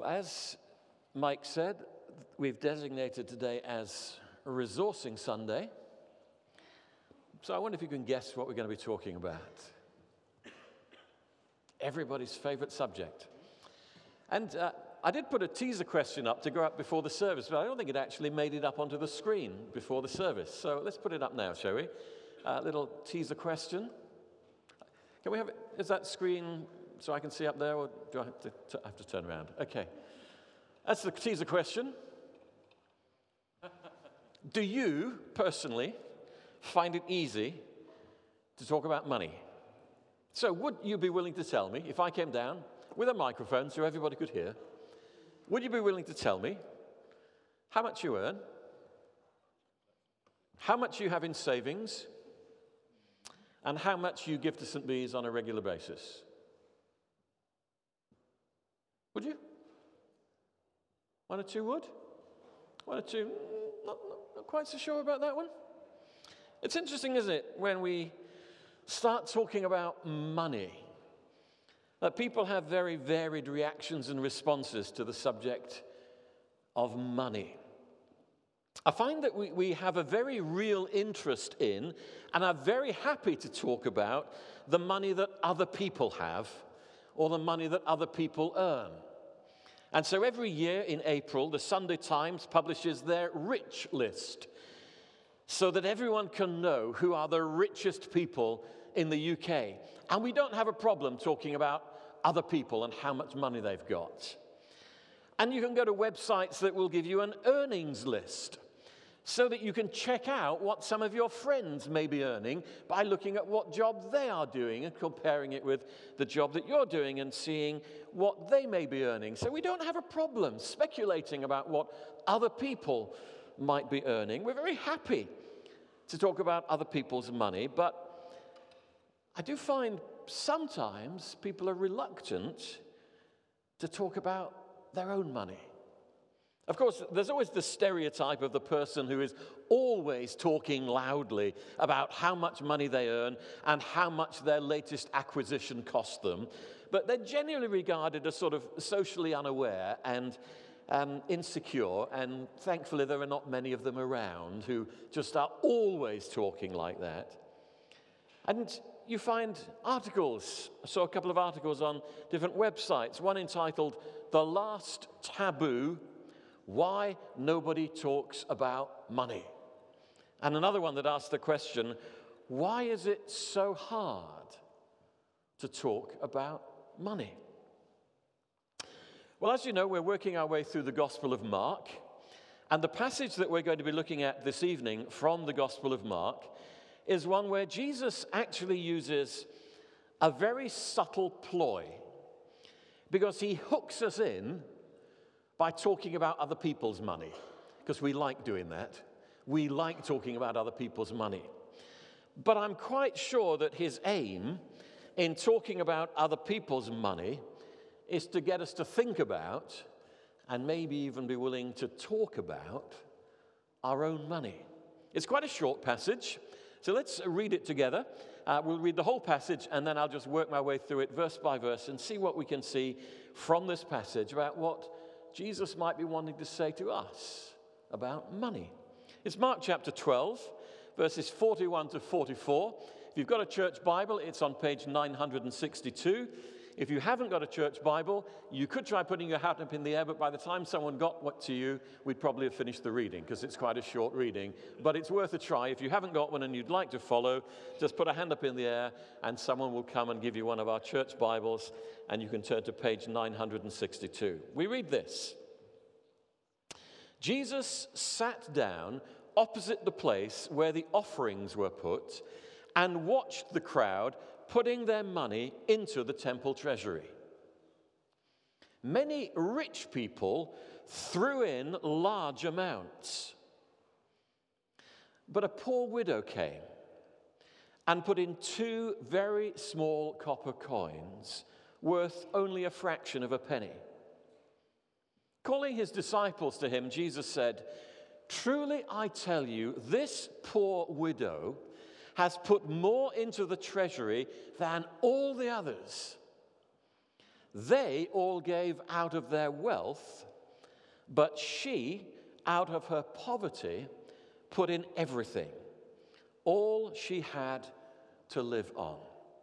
As Mike said, we've designated today as Resourcing Sunday. So I wonder if you can guess what we're going to be talking about. Everybody's favorite subject. And I did put a teaser question up to go up before the service, but I don't think it actually made it up onto the screen before the service. So let's put it up now, shall we? Little teaser question. Can we have it? Is that screen so I can see up there, or do I have to turn around? Okay. That's the teaser question. Do you, personally, find it easy to talk about money? So would you be willing to tell me, if I came down with a microphone so everybody could hear, would you be willing to tell me how much you earn, how much you have in savings, and how much you give to St. Bees on a regular basis? Would you? One or two would? One or two, not quite so sure about that one? It's interesting, isn't it, when we start talking about money, that people have very varied reactions and responses to the subject of money. I find that we have a very real interest in, and are very happy to talk about, the money that other people have, or the money that other people earn. And so every year in April, the Sunday Times publishes their rich list, so that everyone can know who are the richest people in the UK. And we don't have a problem talking about other people and how much money they've got. And you can go to websites that will give you an earnings list, so that you can check out what some of your friends may be earning by looking at what job they are doing and comparing it with the job that you're doing and seeing what they may be earning. So we don't have a problem speculating about what other people might be earning. We're very happy to talk about other people's money, but I do find sometimes people are reluctant to talk about their own money. Of course, there's always the stereotype of the person who is always talking loudly about how much money they earn and how much their latest acquisition cost them. But they're generally regarded as sort of socially unaware and insecure, and thankfully there are not many of them around who just are always talking like that. And you find articles. I saw a couple of articles on different websites, one entitled "The Last Taboo: Why Nobody Talks About Money," and another one that asked the question, why is it so hard to talk about money? Well, as you know, we're working our way through the Gospel of Mark, and the passage that we're going to be looking at this evening from the Gospel of Mark is one where Jesus actually uses a very subtle ploy, because he hooks us in by talking about other people's money, because we like doing that. We like talking about other people's money. But I'm quite sure that his aim in talking about other people's money is to get us to think about, and maybe even be willing to talk about, our own money. It's quite a short passage, so let's read it together. We'll read the whole passage, and then I'll just work my way through it verse by verse and see what we can see from this passage about what Jesus might be wanting to say to us about money. It's Mark chapter 12, verses 41 to 44. If you've got a church Bible, it's on page 962. If you haven't got a church Bible, you could try putting your hand up in the air, but by the time someone got what to you, we'd probably have finished the reading, because it's quite a short reading. But it's worth a try. If you haven't got one and you'd like to follow, just put a hand up in the air, and someone will come and give you one of our church Bibles, and you can turn to page 962. We read this. Jesus sat down opposite the place where the offerings were put and watched the crowd putting their money into the temple treasury. Many rich people threw in large amounts, but a poor widow came and put in 2 very small copper coins worth only a fraction of a penny. Calling his disciples to him, Jesus said, "Truly I tell you, this poor widow has put more into the treasury than all the others. They all gave out of their wealth, but she, out of her poverty, put in everything, all she had to live on.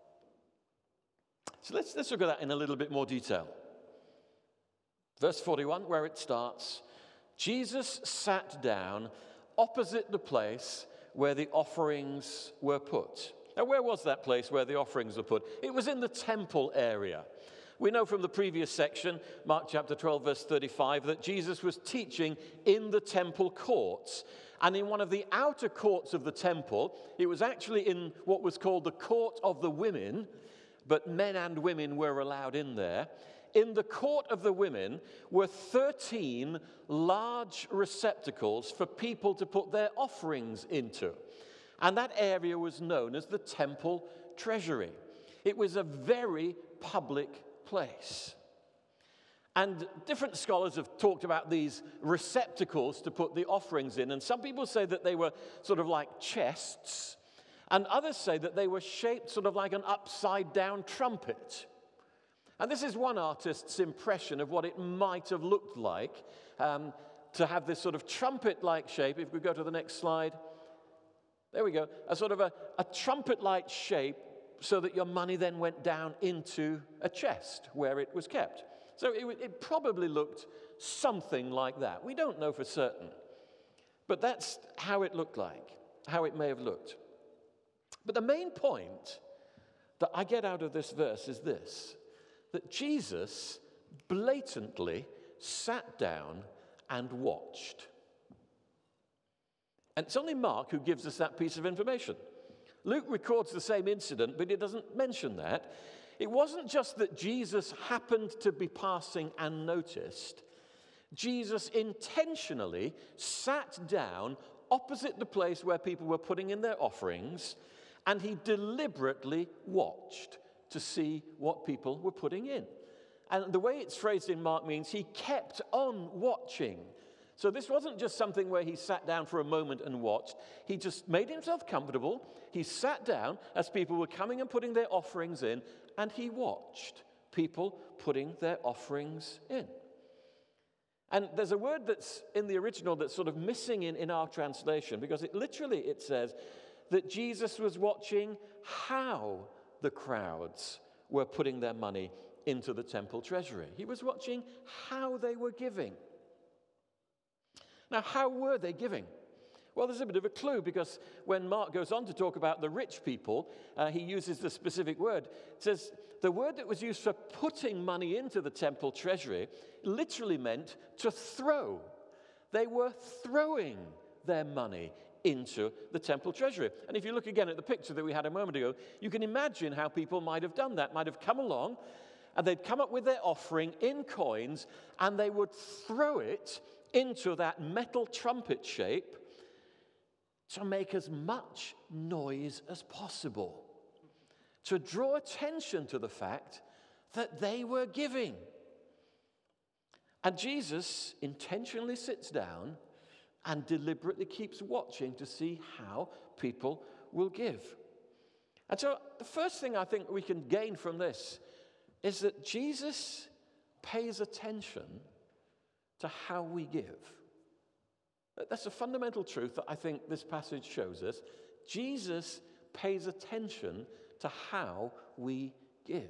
So let's look at that in a little bit more detail. Verse 41, where it starts, Jesus sat down opposite the place where the offerings were put. Now, where was that place where the offerings were put? It was in the temple area. We know from the previous section, Mark chapter 12, verse 35, that Jesus was teaching in the temple courts. And in one of the outer courts of the temple, it was actually in what was called the court of the women, but men and women were allowed in there. In the court of the women were 13 large receptacles for people to put their offerings into. And that area was known as the temple treasury. It was a very public place. And different scholars have talked about these receptacles to put the offerings in. And some people say that they were sort of like chests. And others say that they were shaped sort of like an upside-down trumpet. And this is one artist's impression of what it might have looked like to have this sort of trumpet-like shape. If we go to the next slide. There we go. A sort of a trumpet-like shape so that your money then went down into a chest where it was kept. So it probably looked something like that. We don't know for certain. But that's how it looked like, how it may have looked. But the main point that I get out of this verse is this, that Jesus blatantly sat down and watched. And it's only Mark who gives us that piece of information. Luke records the same incident, but he doesn't mention that. It wasn't just that Jesus happened to be passing and noticed. Jesus intentionally sat down opposite the place where people were putting in their offerings, and he deliberately watched to see what people were putting in. And the way it's phrased in Mark means he kept on watching. So this wasn't just something where he sat down for a moment and watched. He just made himself comfortable. He sat down as people were coming and putting their offerings in, and he watched people putting their offerings in. And there's a word that's in the original that's sort of missing in our translation, because it says that Jesus was watching how the crowds were putting their money into the temple treasury. He was watching how they were giving. Now, how were they giving? Well, there's a bit of a clue, because when Mark goes on to talk about the rich people, he uses the specific word. It says the word that was used for putting money into the temple treasury literally meant to throw. They were throwing their money into the temple treasury. And if you look again at the picture that we had a moment ago, you can imagine how people might have done that, might have come along, and they'd come up with their offering in coins, and they would throw it into that metal trumpet shape to make as much noise as possible, to draw attention to the fact that they were giving. And Jesus intentionally sits down and deliberately keeps watching to see how people will give. And so the first thing I think we can gain from this is that Jesus pays attention to how we give. That's a fundamental truth that I think this passage shows us. Jesus pays attention to how we give.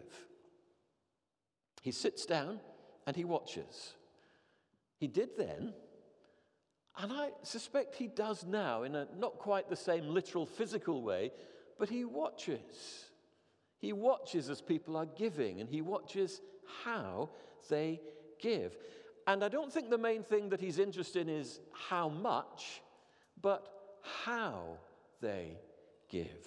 He sits down and he watches. He did then, and I suspect he does now in a not quite the same literal physical way, but he watches. He watches as people are giving, and he watches how they give. And I don't think the main thing that he's interested in is how much, but how they give.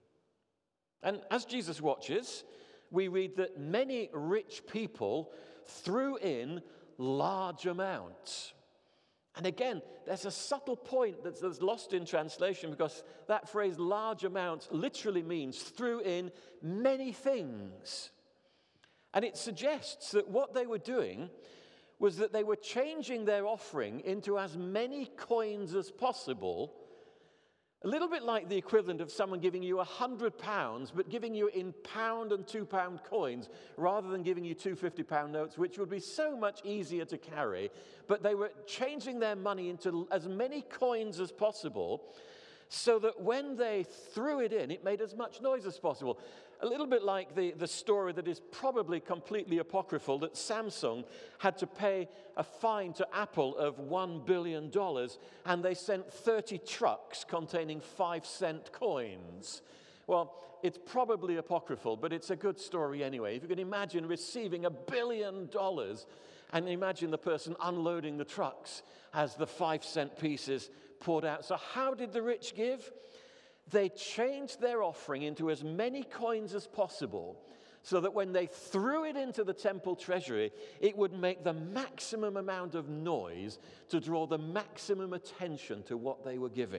And as Jesus watches, we read that many rich people threw in large amounts. And again, there's a subtle point that's lost in translation, because that phrase large amounts literally means threw in many things. And it suggests that what they were doing was that they were changing their offering into as many coins as possible A little bit like the equivalent of someone giving you £100, but giving you in £1 and £2 coins, rather than giving you two £50 notes, which would be so much easier to carry. But they were changing their money into as many coins as possible, so that when they threw it in, it made as much noise as possible. A little bit like the story that is probably completely apocryphal, that Samsung had to pay a fine to Apple of $1 billion, and they sent 30 trucks containing 5-cent coins. Well, it's probably apocryphal, but it's a good story anyway. If you can imagine receiving $1 billion, and imagine the person unloading the trucks as the 5-cent pieces poured out. So how did the rich give? They changed their offering into as many coins as possible, so that when they threw it into the temple treasury, it would make the maximum amount of noise to draw the maximum attention to what they were giving.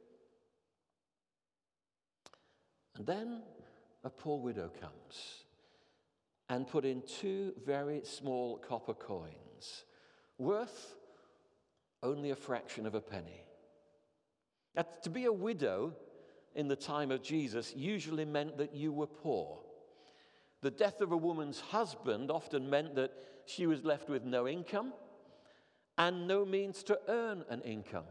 And then a poor widow comes and put in 2 very small copper coins, worth only a fraction of a penny. Now, to be a widow in the time of Jesus usually meant that you were poor. The death of a woman's husband often meant that she was left with no income and no means to earn an income.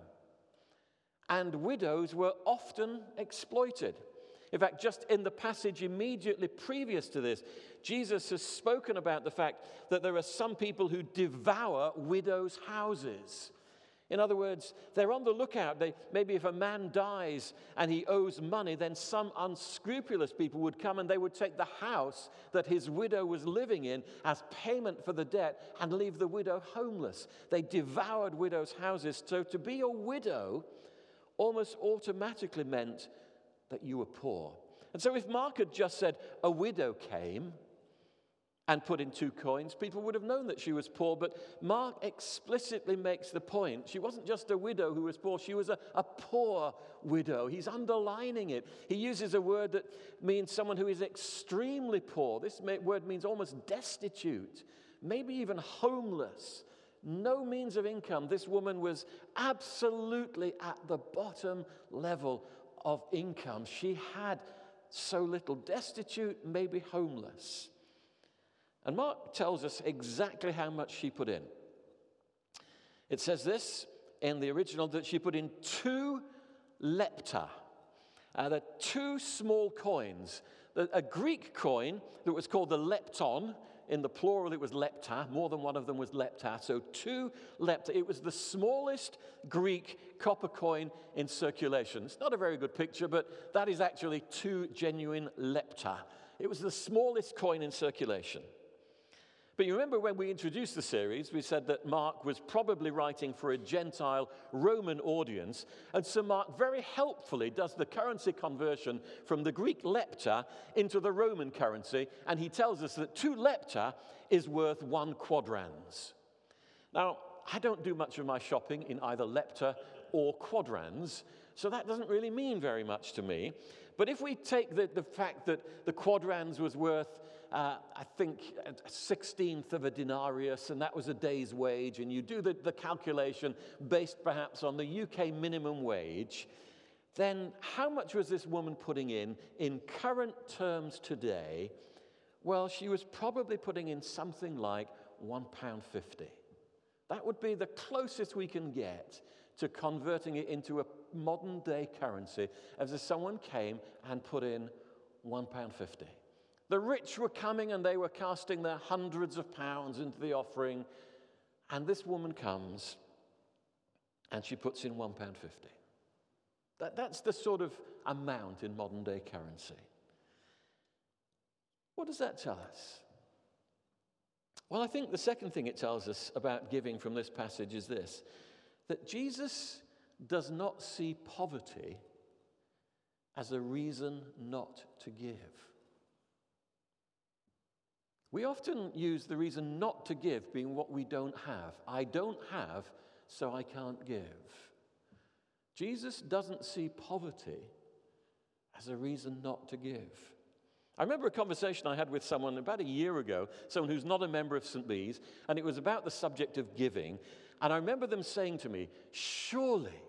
And widows were often exploited. In fact, just in the passage immediately previous to this, Jesus has spoken about the fact that there are some people who devour widows' houses. In other words, they're on the lookout. Maybe if a man dies and he owes money, then some unscrupulous people would come and they would take the house that his widow was living in as payment for the debt and leave the widow homeless. They devoured widows' houses. So to be a widow almost automatically meant that you were poor. And so if Mark had just said, a widow came and put in 2 coins, people would have known that she was poor. But Mark explicitly makes the point. She wasn't just a widow who was poor. She was a poor widow. He's underlining it. He uses a word that means someone who is extremely poor. This word means almost destitute, maybe even homeless. No means of income. This woman was absolutely at the bottom level of income. She had so little, destitute, maybe homeless. And Mark tells us exactly how much she put in. It says this in the original, that she put in 2 lepta. They're 2 small coins. A Greek coin that was called the lepton. In the plural, it was lepta. More than one of them was lepta. So 2 lepta. It was the smallest Greek copper coin in circulation. It's not a very good picture, but that is actually 2 genuine lepta. It was the smallest coin in circulation. But you remember when we introduced the series, we said that Mark was probably writing for a Gentile Roman audience. And so Mark very helpfully does the currency conversion from the Greek lepta into the Roman currency. And he tells us that 2 lepta is worth 1 quadrans. Now, I don't do much of my shopping in either lepta or quadrans, so that doesn't really mean very much to me. But if we take the fact that the quadrans was worth I think a 16th of a denarius, and that was a day's wage, and you do the calculation based perhaps on the UK minimum wage, then how much was this woman putting in current terms today? Well, she was probably putting in something like £1.50. That would be the closest we can get to converting it into a modern day currency, as if someone came and put in £1.50. The rich were coming and they were casting their hundreds of pounds into the offering. And this woman comes and she puts in £1.50. That's the sort of amount in modern day currency. What does that tell us? Well, I think the second thing it tells us about giving from this passage is this, that Jesus does not see poverty as a reason not to give. We often use the reason not to give being what we don't have. I don't have, so I can't give. Jesus doesn't see poverty as a reason not to give. I remember a conversation I had with someone about a year ago, someone who's not a member of St. Bees, and it was about the subject of giving. And I remember them saying to me, surely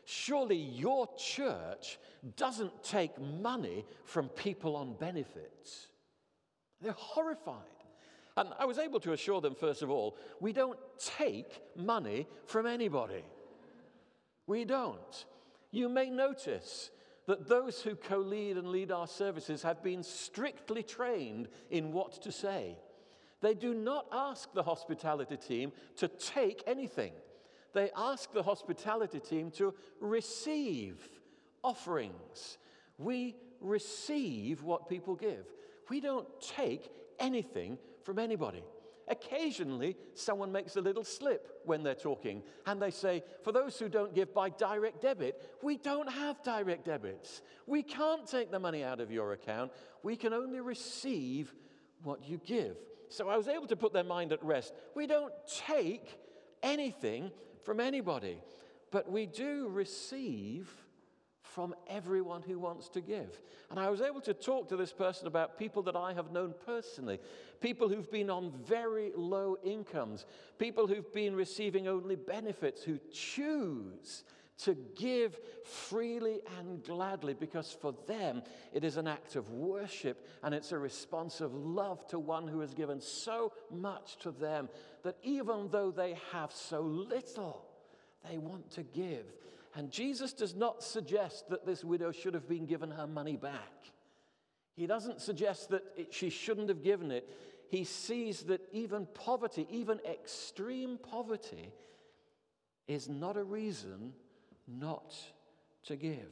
Surely your church doesn't take money from people on benefits. They're horrified. And I was able to assure them, first of all, we don't take money from anybody. We don't. You may notice that those who co-lead and lead our services have been strictly trained in what to say. They do not ask the hospitality team to take anything. They ask the hospitality team to receive offerings. We receive what people give. We don't take anything from anybody. Occasionally, someone makes a little slip when they're talking, and they say, for those who don't give by direct debit, we don't have direct debits. We can't take the money out of your account. We can only receive what you give. So I was able to put their mind at rest. We don't take anything from anybody, but we do receive from everyone who wants to give. And I was able to talk to this person about people that I have known personally, people who've been on very low incomes, people who've been receiving only benefits, who choose to give freely and gladly because for them it is an act of worship and it's a response of love to one who has given so much to them that even though they have so little, they want to give. And Jesus does not suggest that this widow should have been given her money back. He doesn't suggest that she shouldn't have given it. He sees that even poverty, even extreme poverty, is not a reason not to give.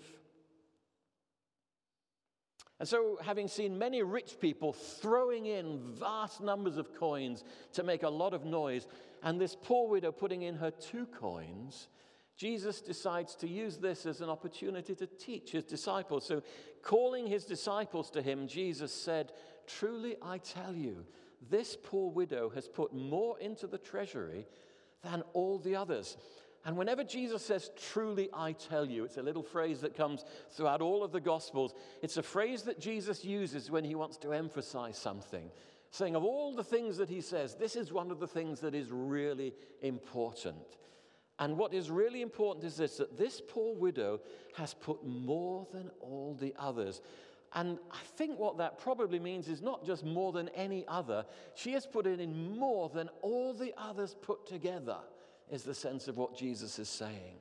And so, having seen many rich people throwing in vast numbers of coins to make a lot of noise, and this poor widow putting in her 2 coins, Jesus decides to use this as an opportunity to teach his disciples. So, calling his disciples to him, Jesus said, "Truly I tell you, this poor widow has put more into the treasury than all the others." And whenever Jesus says, "Truly I tell you," it's a little phrase that comes throughout all of the Gospels. It's a phrase that Jesus uses when he wants to emphasize something, saying of all the things that he says, this is one of the things that is really important. And what is really important is this, that this poor widow has put more than all the others. And I think what that probably means is not just more than any other. She has put in more than all the others put together, is the sense of what Jesus is saying.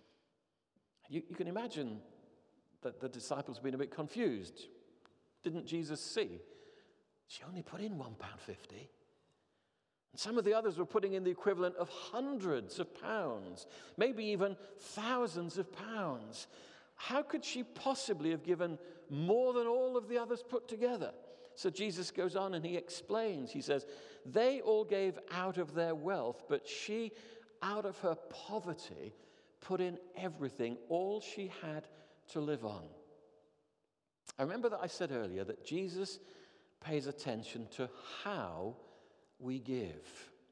You can imagine that the disciples have been a bit confused. Didn't Jesus see? She only put in £1.50. And some of the others were putting in the equivalent of hundreds of pounds, maybe even thousands of pounds. How could she possibly have given more than all of the others put together? So Jesus goes on and he explains. He says, they all gave out of their wealth, but she, out of her poverty, put in everything, all she had to live on. I remember that I said earlier that Jesus pays attention to how we give.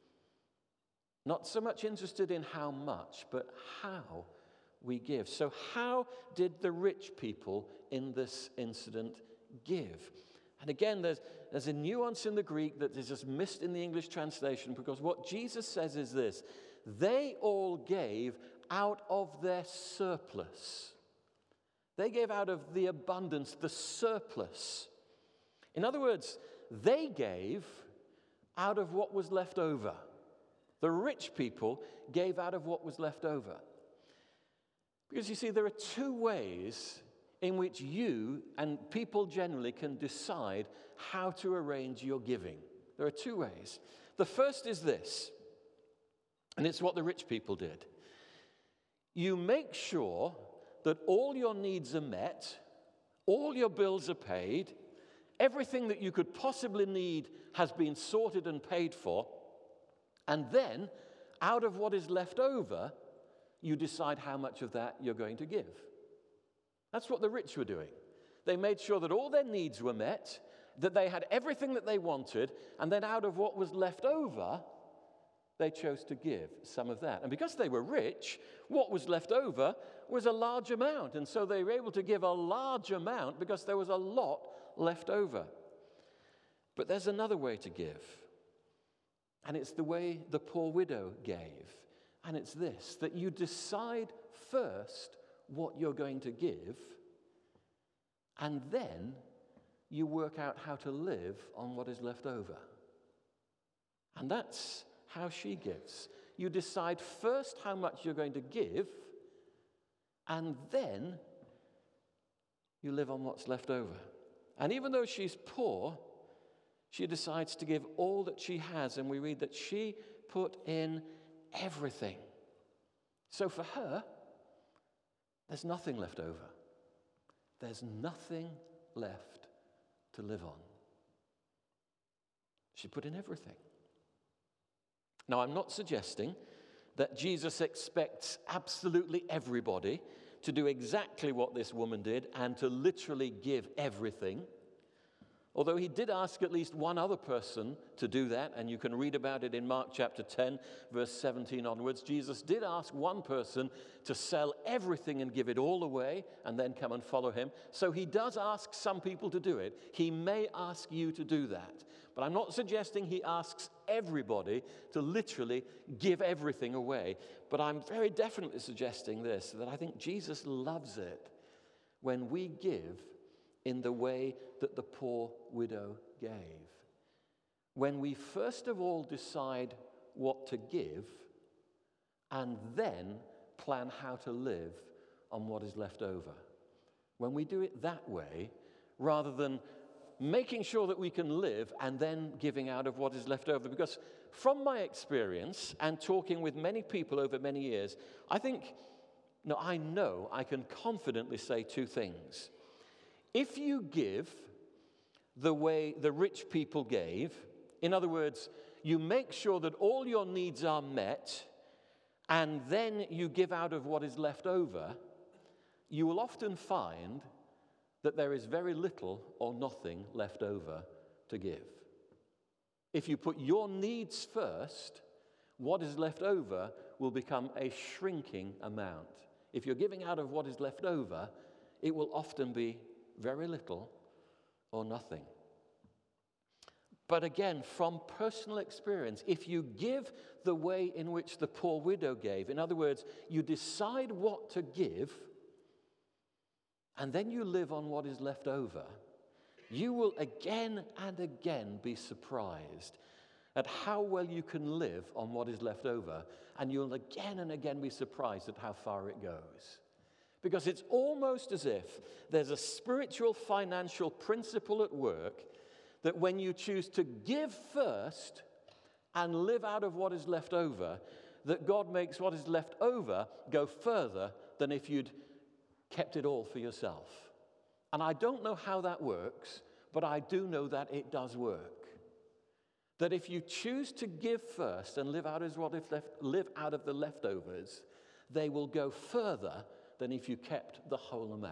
Not so much interested in how much, but how we give. So how did the rich people in this incident give? And again, there's a nuance in the Greek that is just missed in the English translation, because what Jesus says is this: they all gave out of their surplus. They gave out of the abundance, the surplus. In other words, they gave out of what was left over. The rich people gave out of what was left over. Because you see, there are 2 ways in which you and people generally can decide how to arrange your giving. There are 2 ways. The first is this, and it's what the rich people did. You make sure that all your needs are met, all your bills are paid, everything that you could possibly need has been sorted and paid for, and then, out of what is left over, you decide how much of that you're going to give. That's what the rich were doing. They made sure that all their needs were met, that they had everything that they wanted, and then out of what was left over, they chose to give some of that. And because they were rich, what was left over was a large amount. And so they were able to give a large amount because there was a lot left over. But there's another way to give. And it's the way the poor widow gave. And it's this, that you decide first what you're going to give, and then you work out how to live on what is left over. And that's how she gives. You decide first how much you're going to give, and then you live on what's left over. And even though she's poor, she decides to give all that she has, and we read that she put in everything. So for her, there's nothing left over. There's nothing left to live on. She put in everything. Now, I'm not suggesting that Jesus expects absolutely everybody to do exactly what this woman did and to literally give everything. Although he did ask at least one other person to do that, and you can read about it in Mark chapter 10, verse 17 onwards. Jesus did ask one person to sell everything and give it all away and then come and follow him. So he does ask some people to do it. He may ask you to do that. But I'm not suggesting he asks everybody to literally give everything away. But I'm very definitely suggesting this, that I think Jesus loves it when we give in the way that the poor widow gave. When we first of all decide what to give and then plan how to live on what is left over. When we do it that way, rather than making sure that we can live and then giving out of what is left over. Because from my experience and talking with many people over many years, I know I can confidently say two things. If you give the way the rich people gave, in other words, you make sure that all your needs are met, and then you give out of what is left over, you will often find that there is very little or nothing left over to give. If you put your needs first, what is left over will become a shrinking amount. If you're giving out of what is left over, it will often be very little or nothing. But again, from personal experience, if you give the way in which the poor widow gave, in other words, you decide what to give, and then you live on what is left over, you will again and again be surprised at how well you can live on what is left over, and you'll again and again be surprised at how far it goes. Because it's almost as if there's a spiritual financial principle at work that when you choose to give first and live out of what is left over, that God makes what is left over go further than if you'd kept it all for yourself. And I don't know how that works, but I do know that it does work. That if you choose to give first and live out of the leftovers, they will go further than if you kept the whole amount.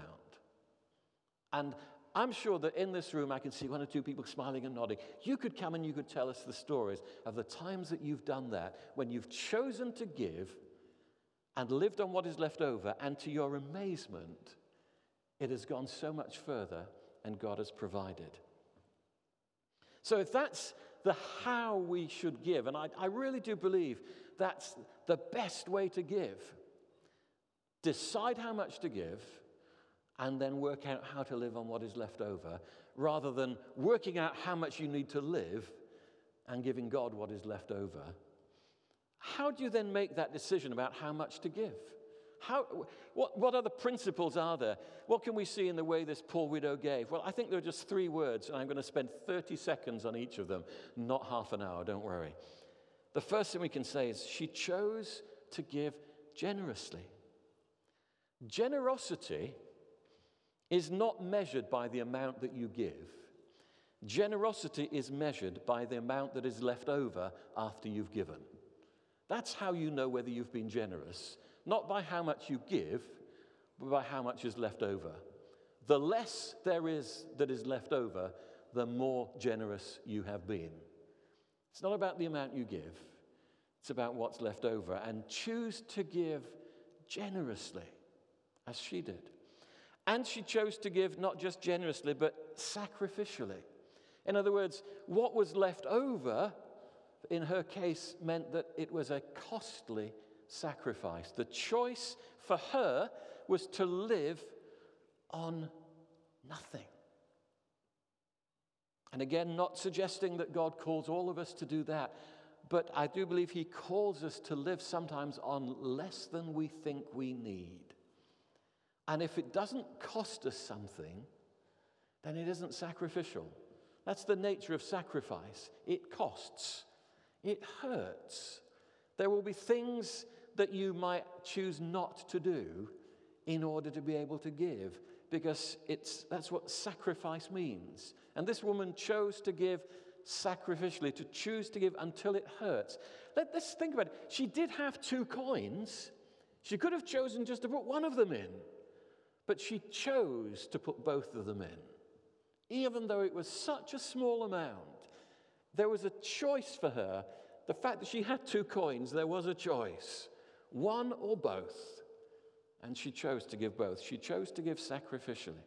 And I'm sure that in this room I can see one or two people smiling and nodding. You could come and you could tell us the stories of the times that you've done that, when you've chosen to give and lived on what is left over, and to your amazement, it has gone so much further and God has provided. So if that's the how we should give, and I really do believe that's the best way to give. Decide how much to give and then work out how to live on what is left over, rather than working out how much you need to live and giving God what is left over. How do you then make that decision about how much to give? What other principles are there? What can we see in the way this poor widow gave? Well, I think there are just 3 words, and I'm going to spend 30 seconds on each of them, not half an hour, don't worry. The first thing we can say is she chose to give generously. Generosity is not measured by the amount that you give. Generosity is measured by the amount that is left over after you've given. That's how you know whether you've been generous. Not by how much you give, but by how much is left over. The less there is that is left over, the more generous you have been. It's not about the amount you give. It's about what's left over. And choose to give generously, as she did. And she chose to give not just generously, but sacrificially. In other words, what was left over, in her case, meant that it was a costly sacrifice. The choice for her was to live on nothing. And again, not suggesting that God calls all of us to do that, but I do believe he calls us to live sometimes on less than we think we need. And if it doesn't cost us something, then it isn't sacrificial. That's the nature of sacrifice. It costs. It hurts. There will be things that you might choose not to do in order to be able to give, because that's what sacrifice means. And this woman chose to give sacrificially, to choose to give until it hurts. Let's think about it. She did have 2 coins. She could have chosen just to put one of them in, but she chose to put both of them in. Even though it was such a small amount, there was a choice for her. The fact that she had 2 coins, there was a choice. One or both. And she chose to give both. She chose to give sacrificially.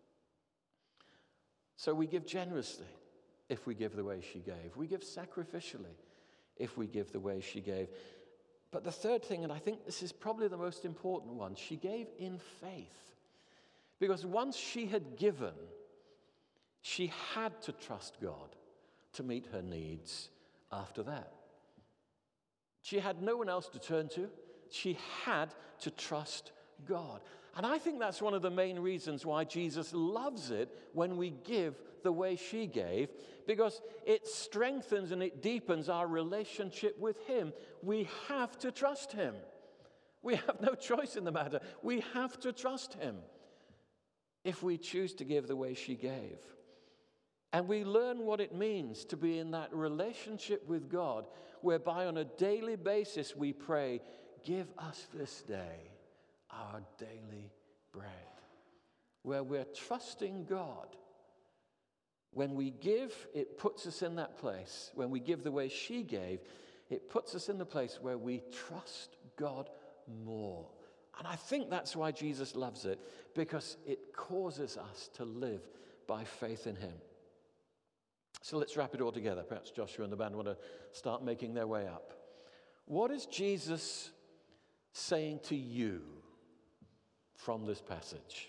So we give generously if we give the way she gave. We give sacrificially if we give the way she gave. But the third thing, and I think this is probably the most important one, she gave in faith. Because once she had given, she had to trust God to meet her needs after that. She had no one else to turn to. She had to trust God. And I think that's one of the main reasons why Jesus loves it when we give the way she gave, because it strengthens and it deepens our relationship with him. We have to trust him. We have no choice in the matter. We have to trust him if we choose to give the way she gave. And we learn what it means to be in that relationship with God, whereby on a daily basis we pray, give us this day our daily bread. Where we're trusting God. When we give, it puts us in that place. When we give the way she gave, it puts us in the place where we trust God more. And I think that's why Jesus loves it, because it causes us to live by faith in him. So let's wrap it all together. Perhaps Joshua and the band want to start making their way up. What is Jesus saying to you from this passage?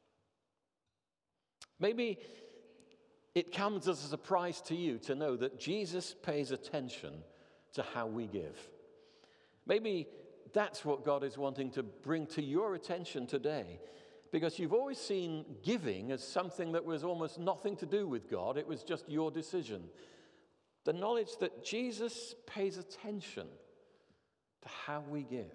Maybe it comes as a surprise to you to know that Jesus pays attention to how we give. Maybe that's what God is wanting to bring to your attention today, because you've always seen giving as something that was almost nothing to do with God. It was just your decision. The knowledge that Jesus pays attention to how we give.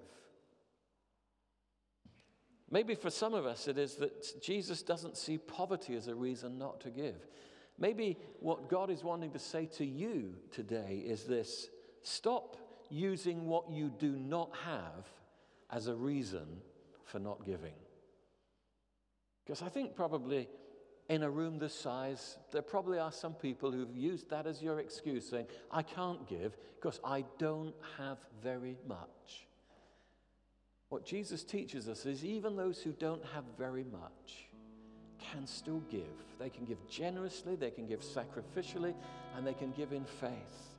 Maybe for some of us it is that Jesus doesn't see poverty as a reason not to give. Maybe what God is wanting to say to you today is this: stop using what you do not have as a reason for not giving. Because I think probably in a room this size, there probably are some people who've used that as your excuse, saying, I can't give because I don't have very much. What Jesus teaches us is even those who don't have very much can still give. They can give generously, they can give sacrificially, and they can give in faith.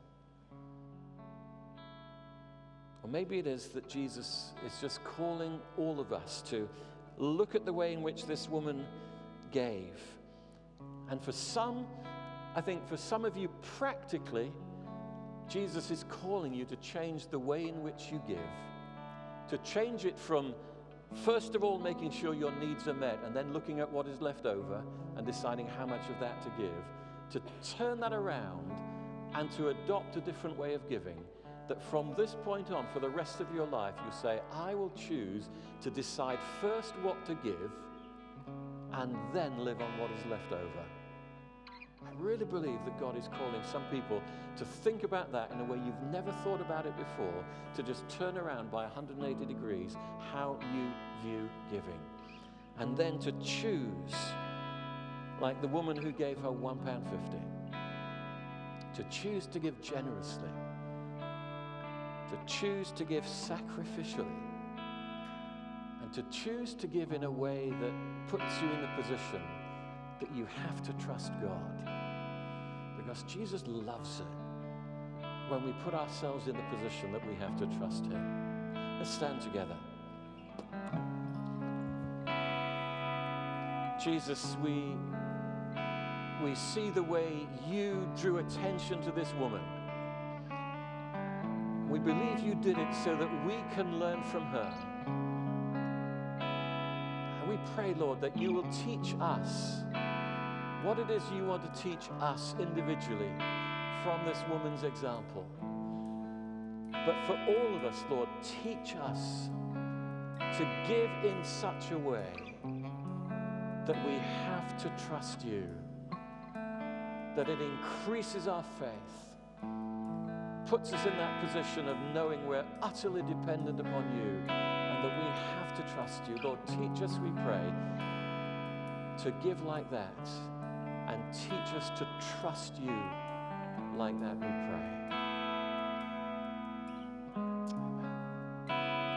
Or maybe it is that Jesus is just calling all of us to look at the way in which this woman gave. And for some, I think for some of you practically, Jesus is calling you to change the way in which you give. To change it from, first of all, making sure your needs are met and then looking at what is left over and deciding how much of that to give. To turn that around and to adopt a different way of giving. That from this point on, for the rest of your life, you say, I will choose to decide first what to give and then live on what is left over. I really believe that God is calling some people to think about that in a way you've never thought about it before, to just turn around by 180 degrees how you view giving. And then to choose, like the woman who gave her £1.50, to choose to give generously, to choose to give sacrificially, and to choose to give in a way that puts you in the position that you have to trust God. Because Jesus loves it when we put ourselves in the position that we have to trust him. Let's stand together. Jesus, we see the way you drew attention to this woman. We believe you did it so that we can learn from her. And we pray, Lord, that you will teach us what it is you want to teach us individually from this woman's example. But for all of us, Lord, teach us to give in such a way that we have to trust you, that it increases our faith, puts us in that position of knowing we're utterly dependent upon you and that we have to trust you. Lord, teach us, we pray, to give like that, and teach us to trust you like that, we pray.